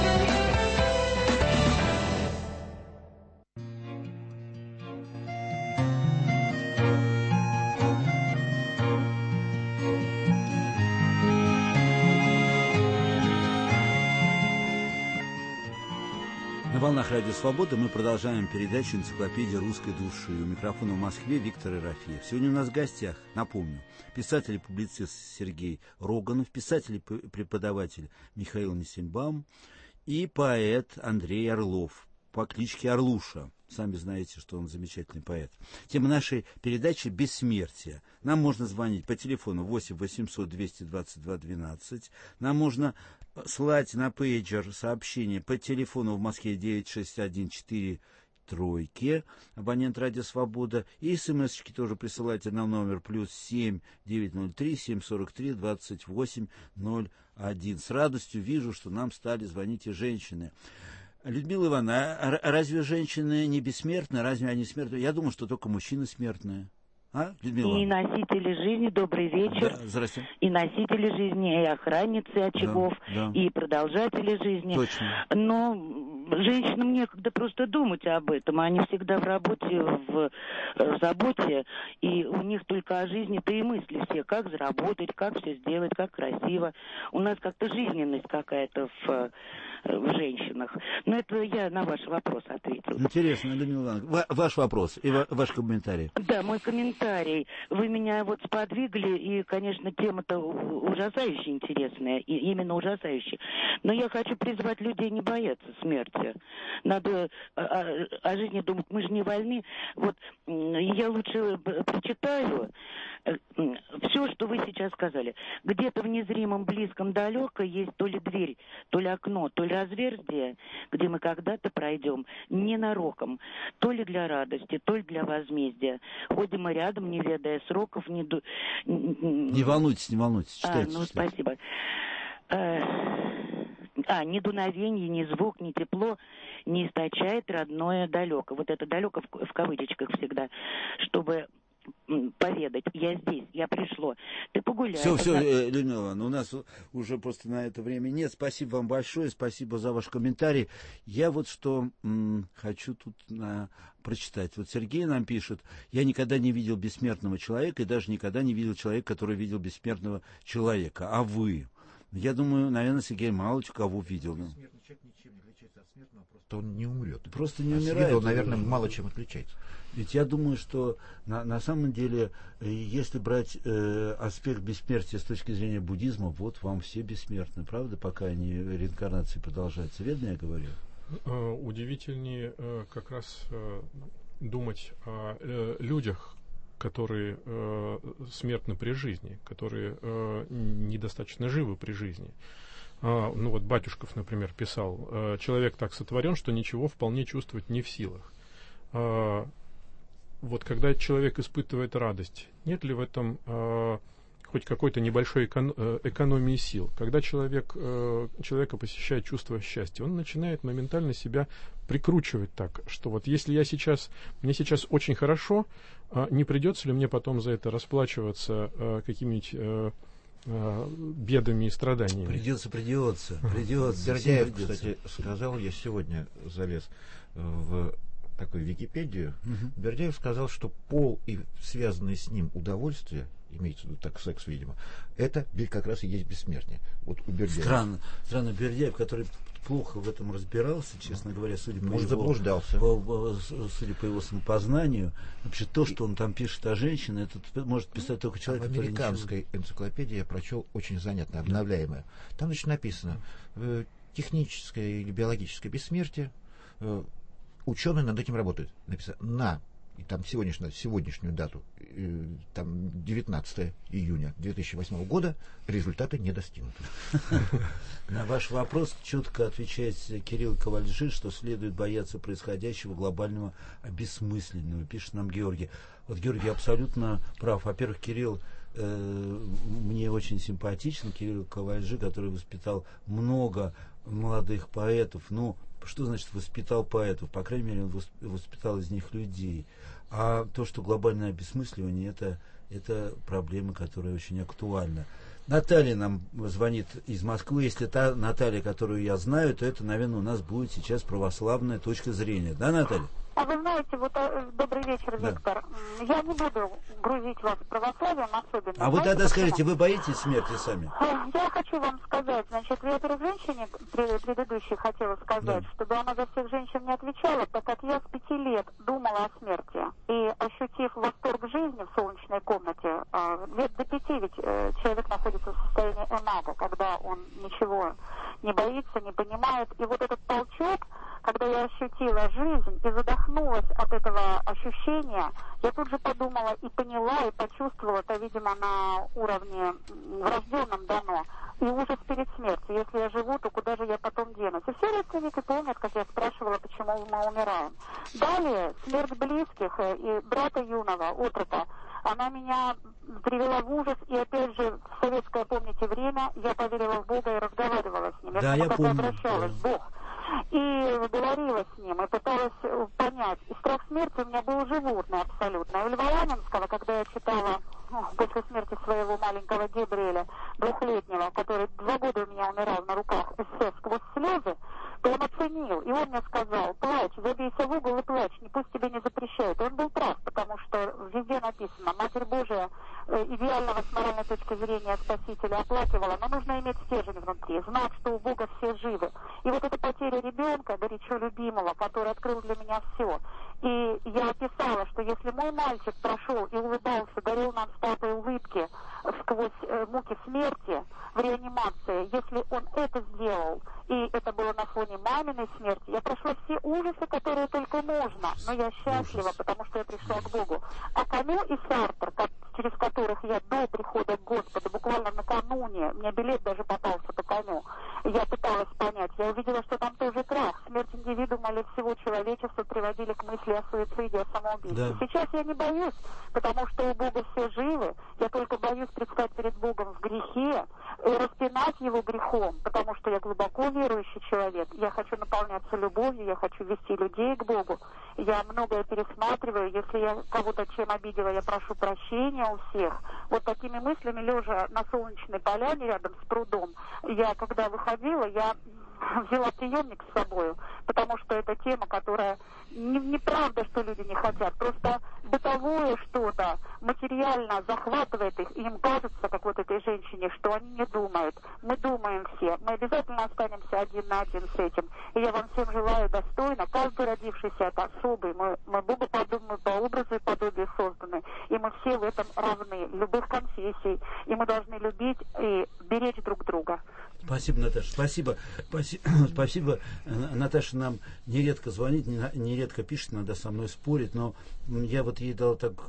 На волнах Радио Свобода мы продолжаем передачу «Энциклопедия русской души». У микрофона в Москве Виктор Ерофеев. Сегодня у нас в гостях, напомню, писатель и публицист Сергей Роганов, писатель и преподаватель Михаил Несельбаум и поэт Андрей Орлов по кличке Орлуша. Сами знаете, что он замечательный поэт. Тема нашей передачи «Бессмертие». Нам можно звонить по телефону 8 800 222 12. Нам можно слать на пейджер сообщение по телефону в Москве 9614 тройки, абонент Радио Свобода. И смс-очки тоже присылайте на номер +7 903 743 28 01. С радостью вижу, что нам стали звонить и женщины. Людмила Ивановна, а разве женщины не бессмертны? Разве они смертны? Я думаю, что только мужчины смертные. А, Людмила и носители жизни, добрый вечер. Да, здрасте. И носители жизни, и охранницы очагов, да. И продолжатели жизни. Точно. Но женщинам некогда просто думать об этом. Они всегда в работе, в заботе, и у них только о жизни-то и мысли все. Как заработать, как все сделать, как красиво. У нас как-то жизненность какая-то в женщинах. Но это я на ваш вопрос ответила. Интересно, Людмила Ивановна. Ваш вопрос и ваш комментарий. Да, мой комментарий. Вы меня вот сподвигли, и, конечно, тема-то ужасающе интересная, и именно ужасающая. Но я хочу призвать людей не бояться смерти. Надо о жизни думать. Мы же не вольны. Вот я лучше прочитаю все, что вы сейчас сказали. Где-то в незримом, близком, далеко есть то ли дверь, то ли окно, то ли разверстие, где мы когда-то пройдем ненароком, то ли для радости, то ли для возмездия. Ходим мы рядом, не ведая сроков, Не волнуйтесь, читайте. Спасибо. Ни дуновенье, ни звук, ни тепло не источает родное далеко. Вот это далеко в кавычках всегда, чтобы поведать, я здесь, я пришло. Ты погуляй. Все, Людмила Ивановна, у нас уже просто на это время нет. Спасибо вам большое, спасибо за ваш комментарий. Я вот что хочу тут прочитать. Вот Сергей нам пишет: я никогда не видел бессмертного человека и даже никогда не видел человека, который видел бессмертного человека. А вы? Я думаю, наверное, Сергей мало кого видел. Бессмертный человек ничем не отличается от смертного, просто он не умрет. Просто не умирает. Он, наверное, мало чем отличается. Ведь я думаю, что на самом деле, если брать аспект бессмертия с точки зрения буддизма, вот вам все бессмертны, правда, пока реинкарнация продолжается. Верно я говорю? Удивительнее как раз думать о людях, которые смертны при жизни, которые недостаточно живы при жизни. Ну вот Батюшков, например, писал: человек так сотворен, что ничего вполне чувствовать не в силах. Вот когда человек испытывает радость, нет ли в этом хоть какой-то небольшой экономии сил? Когда человека посещает чувство счастья, он начинает моментально себя прикручивать так, что вот если мне сейчас очень хорошо, не придется ли мне потом за это расплачиваться какими-нибудь бедами и страданиями? Придется. Бердяев, кстати, сказал, я сегодня залез в такую Википедию, Бердяев сказал, что пол и связанные с ним удовольствия, имеется в виду так секс, видимо, это как раз и есть бессмертие. Вот у Бердяева. Странно, Бердяев, который плохо в этом разбирался, честно говоря, судя по его самопознанию, вообще то, что он там пишет о женщине, это может писать только человек, который... В американской энциклопедии я прочел очень занятно, обновляемое. Там, значит, написано: техническое или биологическое бессмертие, ученые над этим работают. Написано: на и там сегодняшнюю дату, там 19 июня 2008 года, результаты не достигнуты. На ваш вопрос четко отвечает Кирилл Ковальжи, что следует бояться происходящего глобального обесмысленного, пишет нам Георгий. Вот Георгий абсолютно прав. Во-первых, Кирилл мне очень симпатичен, Кирилл Ковальжи, который воспитал много молодых поэтов. Ну, что значит воспитал поэтов? По крайней мере, он воспитал из них людей. А то, что глобальное обесмысливание, это проблема, которая очень актуальна. Наталья нам звонит из Москвы. Если та Наталья, которую я знаю, то это, наверное, у нас будет сейчас православная точка зрения. Да, Наталья? А вы знаете, вот добрый вечер, Виктор. Да. Я не буду грузить вас православием особенно. А вы тогда скажите, вы боитесь смерти сами? Я хочу вам сказать, значит, я этой женщине предыдущей хотела сказать, да, чтобы она за всех женщин не отвечала, так как я с 5 лет думала о смерти. И ощутив восторг жизни в солнечной комнате, лет до 5 ведь человек находится в состоянии эмага, когда он ничего не боится, не понимает. И вот этот толчок, когда я ощутила жизнь и задохнулась от этого ощущения, я тут же подумала и поняла, и почувствовала, это, видимо, на уровне врожденном дано, и ужас перед смертью. Если я живу, то куда же я потом денусь? И все родственники помнят, как я спрашивала, почему мы умираем. Далее, смерть близких и брата юного, отрока, она меня привела в ужас, и опять же, в советское, помните, время, я поверила в Бога и разговаривала с ним. Да, я помню. Обращалась, да. Бог. И говорила с ним, и пыталась понять. И страх смерти у меня был животный абсолютно. И у Льва Ламинского, когда я читала после смерти своего маленького Гебриэля, 2-летнего, который 2 года у меня умирал на руках эссе «Сквозь слезы», то он оценил. И он мне сказал: плачь, забейся в угол и плачь, пусть тебе не запрещают. И он был прав, потому что везде написано: Матерь Божия идеального с моральной точки зрения Спасителя оплакивала, но нужно иметь стержень внутри, знать, что у Бога все живы. И вот эта потеря ребенка, горячо любимого, который открыл для меня все. И я описала, что если мой мальчик прошел и улыбался, дарил нам с папой улыбки сквозь муки смерти в реанимации, если он это сделал, и это было на фоне маминой смерти, я прошла все ужасы, которые только можно, но я счастлива, потому что я пришла к Богу. А Камю и Сартр, через которых я до прихода к Господу, буквально накануне, мне билет даже попался по Камю, я пыталась понять, я увидела, что там тоже крах. Смерть индивидуума или всего человечества приводили к мысли о суициде, о самоубийстве. Да. Сейчас я не боюсь, потому что у Бога все живы, я только боюсь предстать перед Богом в грехе и распинать его грехом, потому что я глубоко верующий человек, я хочу наполняться любовью, я хочу вести людей к Богу, я многое пересматриваю, если я кого-то чем обидела, я прошу прощения у всех. Вот такими мыслями, лежа на солнечной поляне рядом с прудом, я когда выходила, я взяла приемник с собой, потому что это тема, которая неправда, что люди не хотят, просто бытовое что-то материально захватывает их, и им кажется, как вот этой женщине, что они не думают. Мы думаем все, мы обязательно останемся один на один с этим. И я вам всем желаю достойно, каждый родившийся это особый, мы Богу подобны, по образу и подобию созданы, и мы все в этом равны, любых конфессий, и мы должны любить и беречь друг друга. Спасибо, Наташа, спасибо. Спасибо. Наташа нам нередко звонит, нередко пишет, иногда со мной спорит, но я вот ей дал так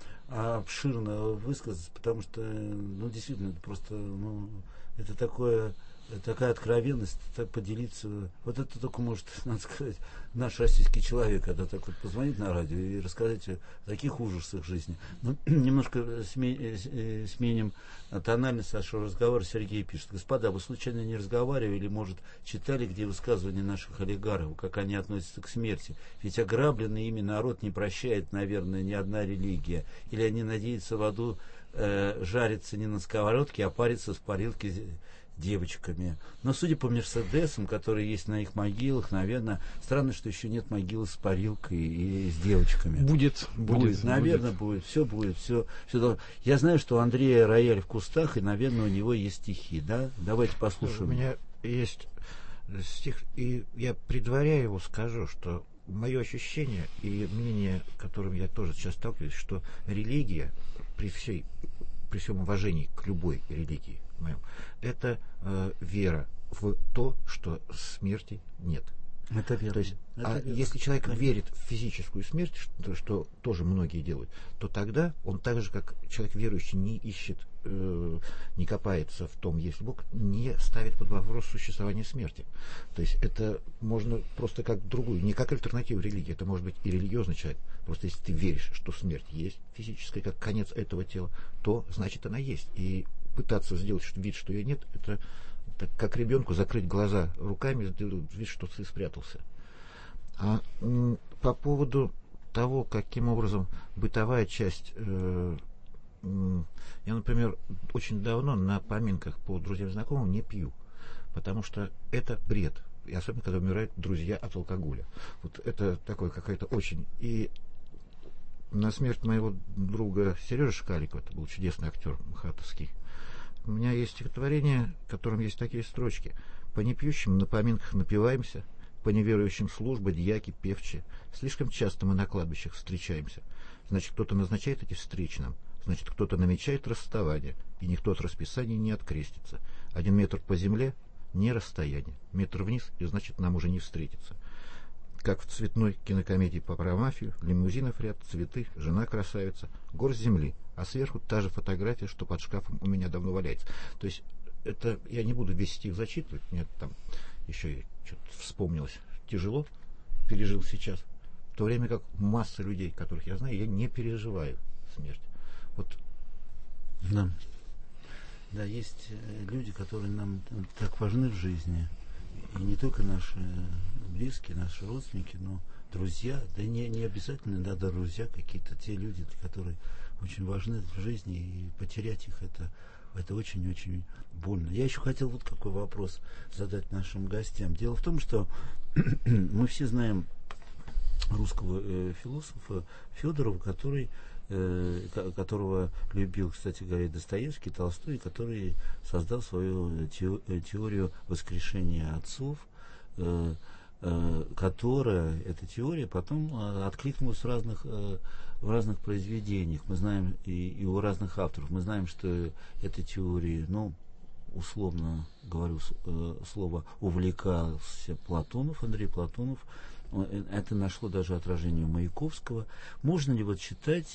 обширно высказаться, потому что, ну, действительно, это просто, ну, это такая откровенность, так поделиться. Вот это только может, надо сказать, наш российский человек, когда так вот позвонит на радио и рассказать о таких ужасах жизни. Ну, немножко сменим тональность нашего разговора. Сергей пишет: господа, вы случайно не разговаривали или, может, читали где высказывания наших олигархов, как они относятся к смерти? Ведь ограбленный ими народ не прощает, наверное, ни одна религия. Или они надеются в аду жариться не на сковородке, а париться в парилке девочками. Но судя по мерседесам, которые есть на их могилах, наверное, странно, что еще нет могилы с парилкой и с девочками. Будет. Наверное, будет. Все будет. Все. Я знаю, что у Андрея рояль в кустах, и, наверное, у него есть стихи, да? Давайте послушаем. У меня есть стих, и я, предваряя его, скажу, что мое ощущение и мнение, которым я тоже сейчас сталкиваюсь, что религия, при всем уважении к любой религии, это вера в то, что смерти нет. Это верно. То есть, это верно. Если человек верит в физическую смерть, что тоже многие делают, то тогда он так же, как человек верующий, не ищет, не копается в том, есть Бог, не ставит под вопрос существование смерти. То есть это можно просто как другую, не как альтернативу религии, это может быть и религиозный человек. Просто если ты веришь, что смерть есть физическая, как конец этого тела, то значит она есть. И пытаться сделать вид, что ее нет, это как ребенку закрыть глаза руками, сделать вид, что ты спрятался. А по поводу того, каким образом бытовая часть... Я, например, очень давно на поминках по друзьям и знакомым не пью, потому что это бред. И особенно, когда умирают друзья от алкоголя. Вот это такое какая-то очень... И на смерть моего друга Сережи Шкаликова, это был чудесный актер мхатовский, у меня есть стихотворение, в котором есть такие строчки. «По непьющим на поминках напиваемся, по неверующим служба, дьяки, певчи. Слишком часто мы на кладбищах встречаемся. Значит, кто-то назначает эти встречи нам. Значит, кто-то намечает расставание, и никто от расписания не открестится. 1 метр по земле — не расстояние. Метр вниз, и значит, нам уже не встретиться. Как в цветной кинокомедии про мафию, лимузинов ряд, цветы, жена красавица, горсть земли, а сверху та же фотография, что под шкафом у меня давно валяется». То есть это я не буду весь стих зачитывать, мне там еще что-то вспомнилось. Тяжело пережил сейчас. В то время как масса людей, которых я знаю, я не переживаю смерть. Вот. Да. Да, есть люди, которые нам так важны в жизни. И не только наши близкие, наши родственники, но друзья, да не обязательно, да, друзья какие-то, те люди, которые очень важны в жизни, и потерять их это очень-очень больно. Я еще хотел вот какой вопрос задать нашим гостям. Дело в том, что мы все знаем русского философа Федорова, которого любил, кстати говоря, Достоевский, Толстой, который создал свою теорию воскрешения отцов, которая, эта теория, потом откликнулась в разных произведениях. Мы знаем и у разных авторов. Мы знаем, что этой теории, условно говорю слово, увлекался Платонов, Андрей Платонов. Это нашло даже отражение у Маяковского. Можно ли вот считать,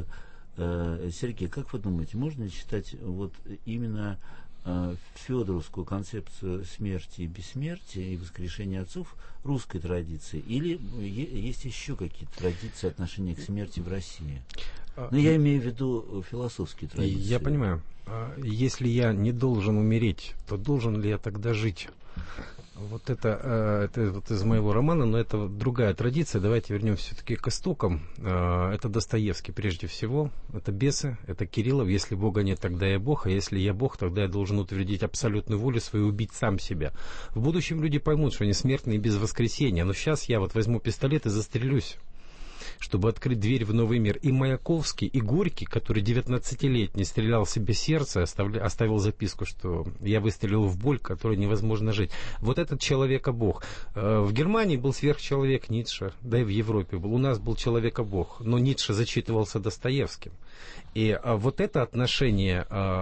Сергей, как вы думаете, можно ли считать вот именно федоровскую концепцию смерти и бессмертия и воскрешения отцов русской традиции? Или есть еще какие-то традиции отношения к смерти в России? Я имею в виду философские традиции. Я понимаю. Если я не должен умереть, то должен ли я тогда жить? Вот это вот из моего романа, но это другая традиция. Давайте вернемся все-таки к истокам. Это Достоевский прежде всего. Это бесы, это Кириллов. Если Бога нет, тогда я Бог. А если я Бог, тогда я должен утвердить абсолютную волю свою, убить сам себя. В будущем люди поймут, что они смертны и без воскресения. Но сейчас я вот возьму пистолет и застрелюсь, чтобы открыть дверь в новый мир. И Маяковский, и Горький, который 19-летний стрелял себе сердце, оставил записку, что я выстрелил в боль, которой невозможно жить. Вот этот человека-бог. В Германии был сверхчеловек Ницше, да и в Европе был. У нас был человека-бог, но Ницше зачитывался Достоевским. И вот это отношение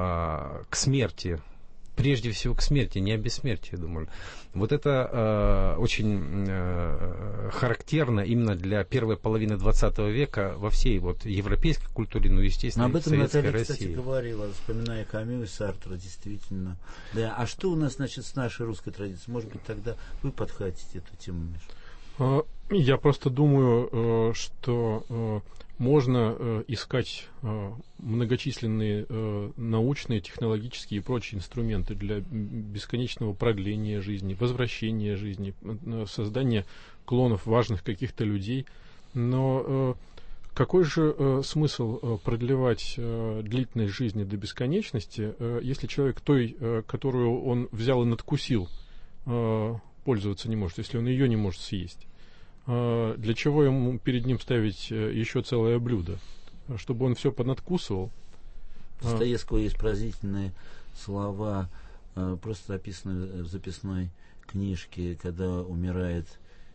к смерти, прежде всего к смерти, не о бессмертии, я думаю. Вот это очень характерно именно для первой половины 20 века во всей вот европейской культуре, естественно, об этом советской Наталья, России. кстати, говорила, вспоминая Камю и Сартра, действительно. Да. А что у нас, значит, с нашей русской традицией? Может быть, тогда вы подхватите эту тему, Миша? Я просто думаю, что можно искать многочисленные научные, технологические и прочие инструменты для бесконечного продления жизни, возвращения жизни, создания клонов важных каких-то людей. Но какой же смысл продлевать длительность жизни до бесконечности, если человек той, которую он взял и надкусил, пользоваться не может, если он ее не может съесть? Для чего ему перед ним ставить еще целое блюдо? Чтобы он все понадкусывал? У Достоевского есть поразительные слова, просто записанные в записной книжке, когда умирает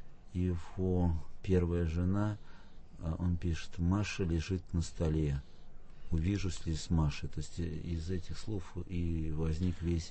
его первая жена, он пишет: «Маша лежит на столе, увижусь ли с Машей». То есть из этих слов и возник весь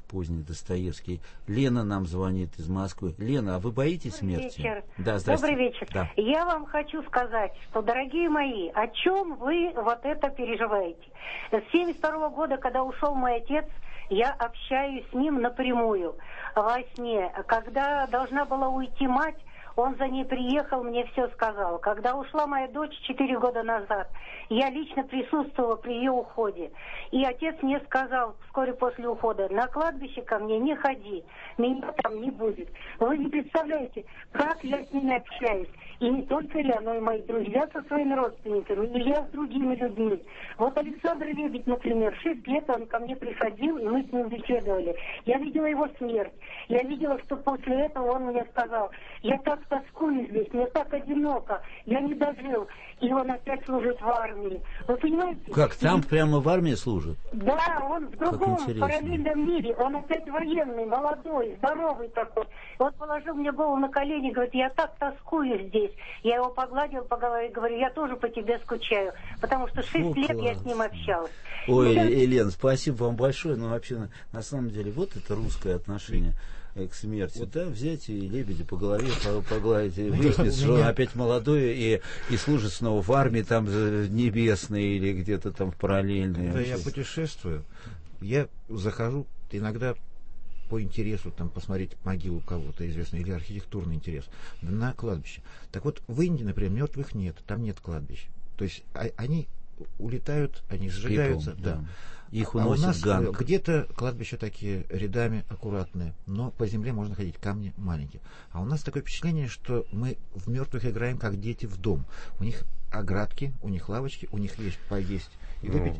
поздний Достоевский. Лена нам звонит из Москвы. Лена, а вы боитесь смерти? Вечер. Да, Добрый вечер. Да. Я вам хочу сказать, что, дорогие мои, о чем вы вот это переживаете? С 1972 года, когда ушел мой отец, я общаюсь с ним напрямую во сне. Когда должна была уйти мать, он за ней приехал, мне все сказал. Когда ушла моя дочь 4 года назад, я лично присутствовала при ее уходе. И отец мне сказал вскоре после ухода: на кладбище ко мне не ходи, меня там не будет. Вы не представляете, как я с ними общаюсь. И не только я, но и мои друзья со своими родственниками, и я с другими людьми. Вот Александр Лебедь, например, 6 лет он ко мне приходил, и мы с ним беседовали. Я видела его смерть. Я видела, что после этого он мне сказал: я так тоскую здесь, мне так одиноко, я не дожил. И он опять служит в армии. Вы понимаете? Как, там прямо в армии служит? Да, он в другом параллельном мире. Он опять военный, молодой, здоровый такой. И он положил мне голову на колени, говорит: я так тоскую здесь. Я его погладил по голове и говорю: я тоже по тебе скучаю. Потому что 6 лет я с ним общалась. Ой, Елена, спасибо вам большое. Но вообще, на самом деле, вот это русское отношение к смерти. Вот, да, взять и лебедя по голове погладить, и выяснить, что он опять молодой и служит снова в армии, там небесной или где-то там в параллельной. Когда я путешествую, я захожу иногда по интересу там посмотреть могилу кого-то известного или архитектурный интерес на кладбище. Так вот, в Индии, например, мертвых нет, там нет кладбищ. То есть они улетают, они сжигаются. People, да. Их у нас ганг. Где-то кладбища такие рядами аккуратные, но по земле можно ходить, камни маленькие. А у нас такое впечатление, что мы в мертвых играем как дети в дом. У них оградки, у них лавочки, у них есть поесть и выпить.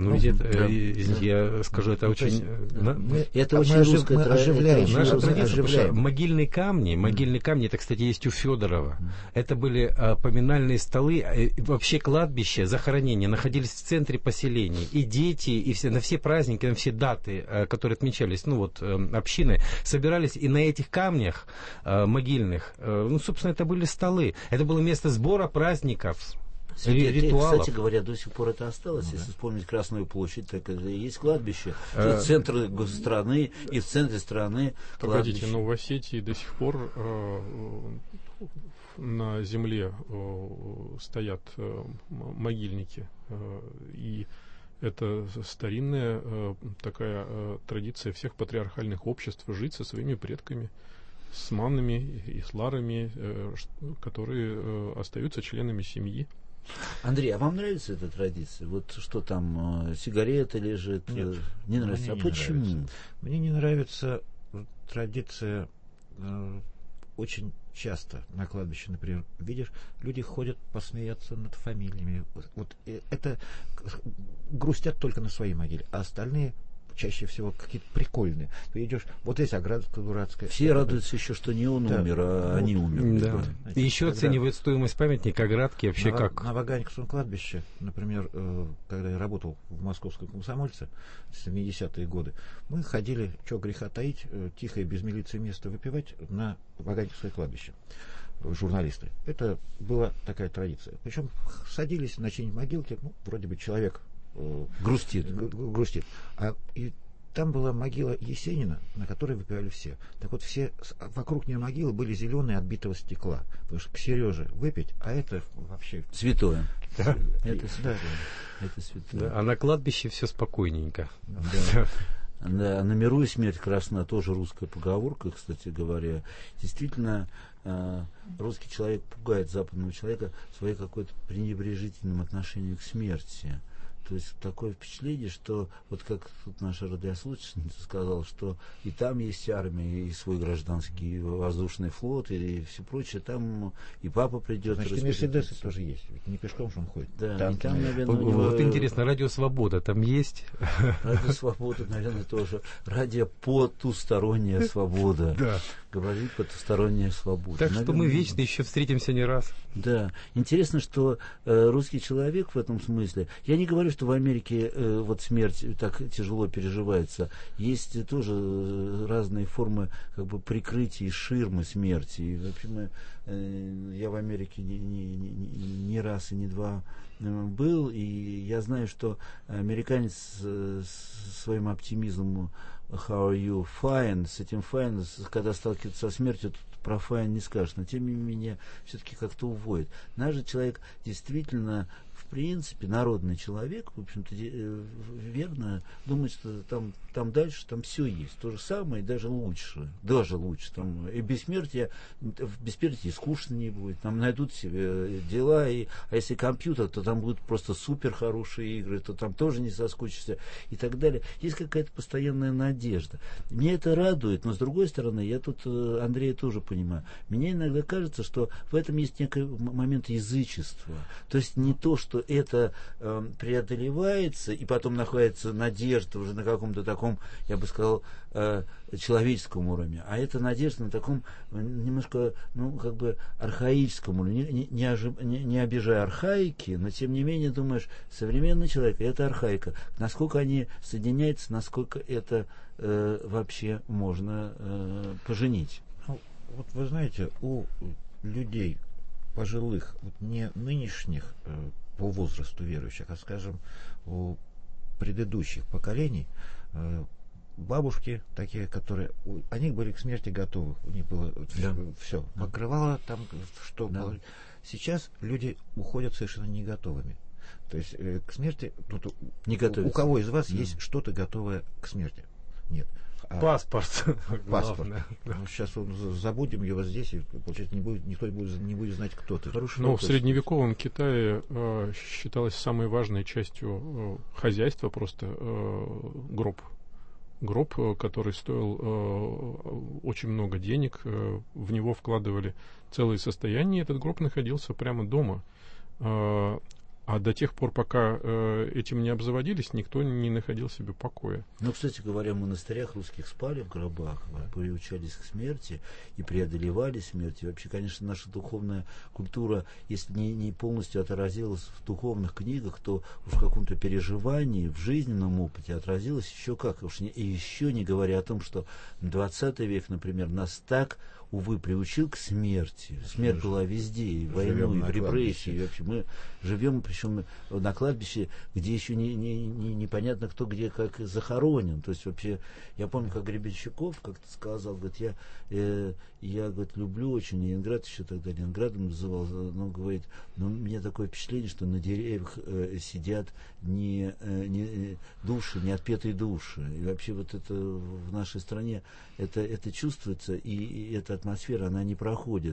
Я скажу, это очень... Это очень русская традиция. Могильные камни, это, кстати, есть у Федорова. Это были поминальные столы. Вообще кладбище, захоронения находились в центре поселений. И дети, и все, на все праздники, на все даты, которые отмечались, общины, собирались и на этих камнях могильных, собственно, это были столы. Это было место сбора праздников. Ритуалов. Кстати говоря, до сих пор это осталось. Если вспомнить Красную площадь, так это и есть кладбище. Это центр страны, и в центре страны кладбище. Погодите, но в Осетии до сих пор на земле стоят могильники. И это старинная такая традиция всех патриархальных обществ жить со своими предками, с маннами и с ларами, которые остаются членами семьи. Андрей, а вам нравится эта традиция? Вот что там, сигарета лежит? Нет, не нравится. А почему? Нравится. Мне не нравится традиция. Очень часто на кладбище, например, видишь, люди ходят посмеяться над фамилиями. Вот это грустят только на своей могиле, а остальные чаще всего какие-то прикольные. Ты идешь, вот здесь оградка дурацкая. Все радуются еще, что не он умер, а они умерли. Да. И еще оценивают стоимость памятника, оградки вообще как. На Ваганьковском кладбище, например, когда я работал в Московском комсомольце в 70-е годы, мы ходили, что греха таить, тихо и без милиции место выпивать на Ваганьковское кладбище. Журналисты. Это была такая традиция. Причем садились на чьи-нибудь могилки, вроде бы человек грустит. И там была могила Есенина, на которой выпивали все. Так вот, все вокруг нее могилы были зеленые от битого стекла. Потому что к Сереже выпить, а это вообще святое. Да? Это святое. Да, а на кладбище все спокойненько. Да. Да, на миру и смерть красна, тоже русская поговорка, кстати говоря. Действительно, русский человек пугает западного человека своим какой-то пренебрежительным отношением к смерти. То есть такое впечатление, что вот как тут наша радиослушательница сказала, что и там есть армия, и свой гражданский воздушный флот, и все прочее, там и папа придет. Значит, и Мерседесы тоже есть, ведь не пешком же он ходит. Да, там, наверное, вот интересно, Радио Свобода там есть? Радио Свобода, наверное, тоже. Радио потусторонняя свобода. Да. Говорит потусторонняя свобода. Так что мы вечно еще встретимся не раз. Да. Интересно, что русский человек в этом смысле, я не говорю, что в Америке вот смерть так тяжело переживается. Есть тоже разные формы как бы прикрытия и ширмы смерти. И вообще я в Америке не раз и не два был, и я знаю, что американец своим оптимизмом how are you, fine, с этим fine, когда сталкиваются со смертью, тут про fine не скажешь, но тем не менее все-таки как-то уводит. Наш же человек действительно, в принципе, народный человек, в общем-то, верно думает, что там дальше, там все есть. То же самое, даже лучше. Там и бессмертие, в бессмертии скучно не будет. Там найдут себе дела, а если компьютер, то там будут просто супер хорошие игры, то там тоже не соскучишься и так далее. Есть какая-то постоянная надежда. Меня это радует, но с другой стороны, я тут Андрея тоже понимаю. Мне иногда кажется, что в этом есть некий момент язычества. То есть не то, что это преодолевается, и потом находится надежда уже на каком-то таком, я бы сказал, человеческом уровне, а это надежда на таком немножко, как бы архаическом уровне, не обижая архаики, но тем не менее думаешь, современный человек — это архаика. Насколько они соединяются, насколько это вообще можно поженить? Вот вы знаете, у людей пожилых, вот не нынешних по возрасту верующих, а, скажем, у предыдущих поколений, бабушки такие, которые, они были к смерти готовы, у них было все, покрывало там, что было. Сейчас люди уходят совершенно не готовыми. То есть к смерти, у кого из вас есть что-то готовое к смерти? Нет. Паспорт. Сейчас забудем его здесь, и, получается, никто не будет знать, кто ты. Но в средневековом Китае считалось самой важной частью хозяйства просто гроб. Гроб, который стоил очень много денег, в него вкладывали целые состояния, и этот гроб находился прямо дома. А до тех пор, пока этим не обзаводились, никто не находил себе покоя. Ну, кстати говоря, в монастырях русских спали в гробах, приучались к смерти и преодолевали смерть. И вообще, конечно, наша духовная культура, если не полностью отразилась в духовных книгах, то в каком-то переживании, в жизненном опыте отразилась еще как. И еще не говоря о том, что 20 век, например, нас так, увы, приучил к смерти. Смерть была везде, и в войну, и в репрессии. И вообще мы живем, причем на кладбище, где еще непонятно, кто где как захоронен. То есть вообще, я помню, как Гребенщиков как-то сказал, говорит, я говорит, люблю очень Ленинград, еще тогда Ленинградом называл, но говорит, мне такое впечатление, что на деревьях сидят не души, не отпетые души. И вообще вот это в нашей стране это чувствуется, и эта атмосфера, она не проходит.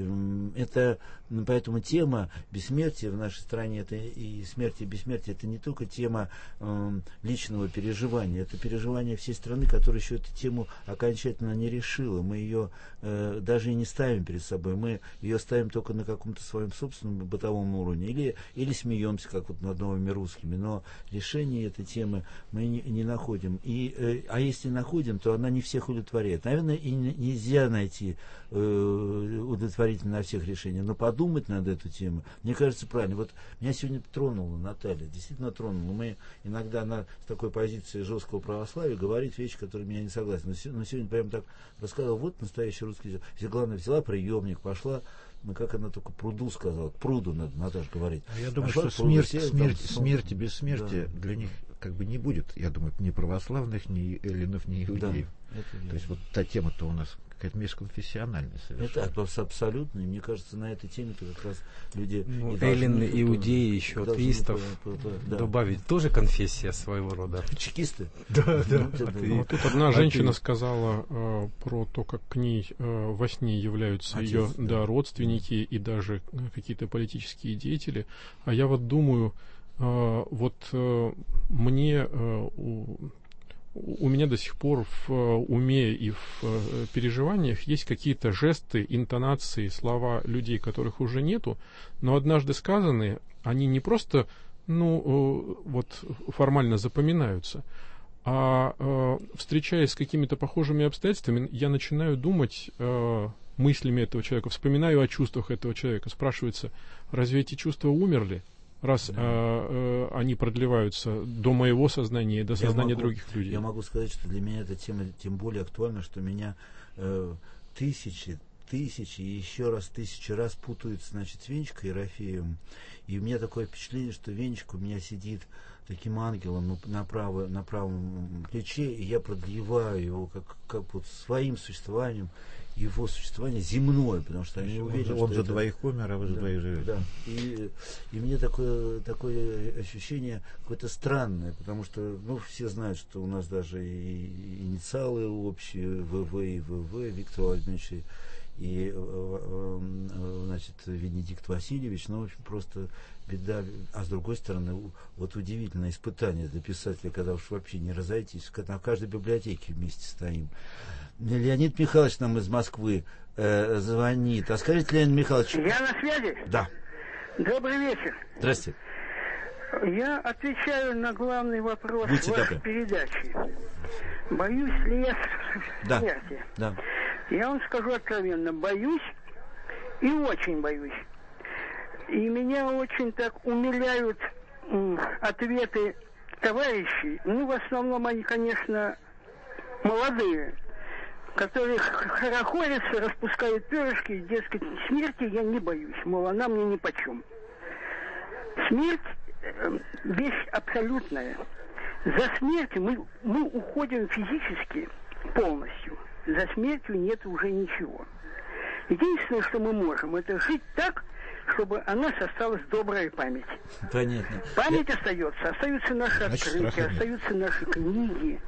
Поэтому тема бессмертия в нашей стране, это и смерти, и бессмертия, это не только тема личного переживания, это переживание всей страны, которая еще эту тему окончательно не решила. Мы ее даже и не ставим перед собой, мы ее ставим только на каком-то своем собственном бытовом уровне, или смеемся, как вот над новыми русскими, но решение этой темы мы не находим. А если находим, то она не всех удовлетворяет. Наверное, и нельзя найти удовлетворительно на всех решения, но подумать над эту тему, мне кажется, правильно. Вот меня сегодня тронула Наталья, действительно тронула. Мы иногда с такой позиции жесткого православия говорит вещи, которые меня не согласны. Но сегодня прям так рассказывала, вот настоящий русский язык. Главное, взяла приемник, пошла, как она только пруду сказала, к пруду надо, Наташа говорит. Я думаю, что смерть и бессмертие для них как бы не будет, я думаю, ни православных, ни эллинов, ни иудеев. То есть вот та тема-то у нас какая-то межконфессиональная совершенно. Это абсолютно, и мне кажется, на этой теме-то как раз люди... Эллины, иудеи, еще атеистов добавить, тоже конфессия своего рода. Чекисты? Да. Вот тут одна женщина сказала про то, как к ней во сне являются ее родственники и даже какие-то политические деятели. А я вот думаю, мне... У меня до сих пор в уме и в переживаниях есть какие-то жесты, интонации, слова людей, которых уже нету, но однажды сказанные, они не просто, формально запоминаются, а встречаясь с какими-то похожими обстоятельствами, я начинаю думать мыслями этого человека, вспоминаю о чувствах этого человека. Спрашивается, разве эти чувства умерли? Раз они продлеваются до моего сознания и до сознания других людей. Я могу сказать, что для меня эта тема тем более актуальна, что меня тысяч и еще раз 1000 раз путаются, значит, с Венечкой Ерофеевым. И у меня такое впечатление, что Венечка у меня сидит таким ангелом на правом плече, и я продлеваю его как вот своим существованием, его существование земное, потому что они уверены, он за двоих умер, а вы за двоих живете. Да. И мне такое ощущение какое-то странное, потому что, все знают, что у нас даже и инициалы общие, ВВ и ВВ, Виктор Владимирович и значит, Венедикт Васильевич, в общем, просто беда. А с другой стороны, вот удивительное испытание для писателя, когда уж вообще не разойтись, когда в каждой библиотеке вместе стоим. Леонид Михайлович нам из Москвы звонит. А скажите, Леонид Михайлович... Я на связи? Да. Добрый вечер. Здрасте. Я отвечаю на главный вопрос вашей передачи. Боюсь ли я смерти? Да. Я вам скажу откровенно, боюсь и очень боюсь. И меня очень так умиляют ответы товарищей. В основном они, конечно, молодые, которые хорохорятся, распускают перышки, и, дескать, смерти я не боюсь, мол, она мне нипочем. Смерть – вещь абсолютная. За смертью мы уходим физически полностью. За смертью нет уже ничего. Единственное, что мы можем, это жить так, чтобы о нас осталась добрая память. Понятно. Память остаются наши открытия, остаются наши книги.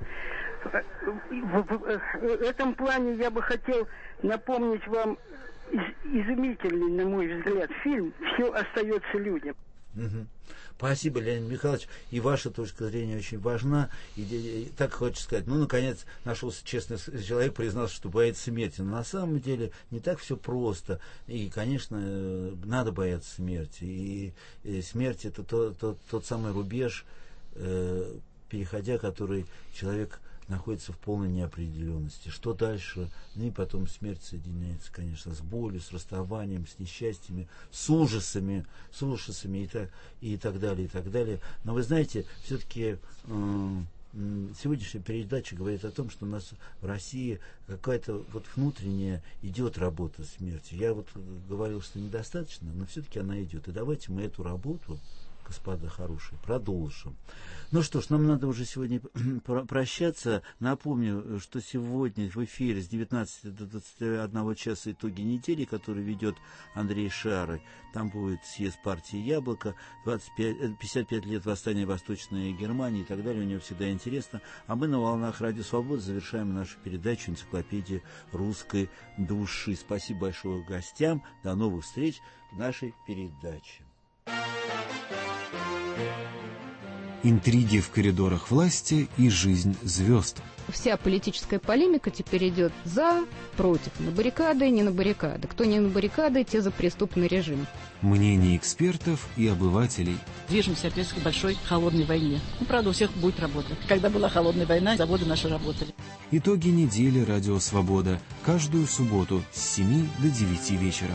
В этом плане я бы хотел напомнить вам изумительный, на мой взгляд, фильм «Все остается людям». Угу. Спасибо, Леонид Михайлович. И ваша точка зрения очень важна. И так хочется сказать, наконец, нашелся честный человек, признался, что боится смерти. Но на самом деле не так все просто. И, конечно, надо бояться смерти. И смерть — это тот самый рубеж, переходя который человек находится в полной неопределенности. Что дальше? И потом смерть соединяется, конечно, с болью, с расставанием, с несчастьями, с ужасами и так далее, и так далее. Но вы знаете, все-таки сегодняшняя передача говорит о том, что у нас в России какая-то внутренняя идет работа с смертью. Я говорил, что недостаточно, но все-таки она идет. И давайте мы эту работу, господа хорошие, продолжим. Ну что ж, нам надо уже сегодня прощаться. Напомню, что сегодня в эфире с 19 до 21 часа итоги недели, который ведет Андрей Шары. Там будет съезд партии «Яблоко», 55 лет восстания Восточной Германии и так далее. У него всегда интересно. А мы на волнах Радио Свобода завершаем нашу передачу «Энциклопедия русской души». Спасибо большое гостям. До новых встреч в нашей передаче. Интриги в коридорах власти и жизнь звезд. Вся политическая полемика теперь идет за, против, на баррикады, не на баррикады. Кто не на баррикады, те за преступный режим. Мнения экспертов и обывателей. Движемся опять к большой холодной войне. Правда, у всех будет работа. Когда была холодная война, заводы наши работали. Итоги недели «Радио Свобода». Каждую субботу с 7 до 9 вечера.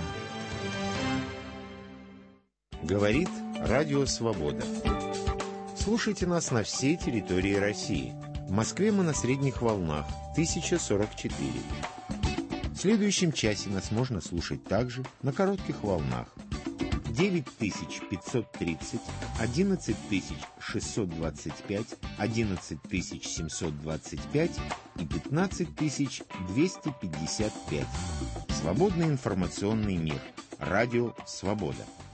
Говорит Радио Свобода. Слушайте нас на всей территории России. В Москве мы на средних волнах 1044. В следующем часе нас можно слушать также на коротких волнах 9530, 11625, 11725 и 15255. Свободный информационный мир. Радио Свобода.